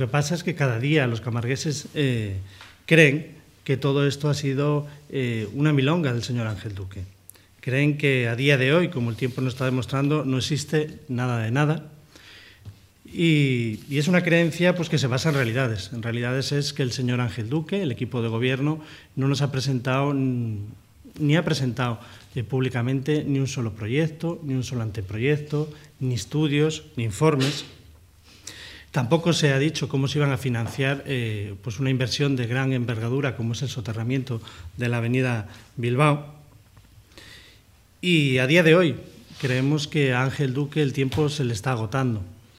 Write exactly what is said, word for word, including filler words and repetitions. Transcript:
que pasa es que cada día los camargueses eh, creen que todo esto ha sido eh, una milonga del señor Ángel Duque. Creen que a día de hoy, como el tiempo nos está demostrando, no existe nada de nada. Y, y es una creencia pues, que se basa en realidades. En realidades es que el señor Ángel Duque, el equipo de gobierno, no nos ha presentado ni ha presentado eh, públicamente ni un solo proyecto, ni un solo anteproyecto, ni estudios, ni informes. Tampoco se ha dicho cómo se iban a financiar eh, pues una inversión de gran envergadura como es el soterramiento de la avenida Bilbao. Y a día de hoy creemos que a Ángel Duque el tiempo se le está agotando.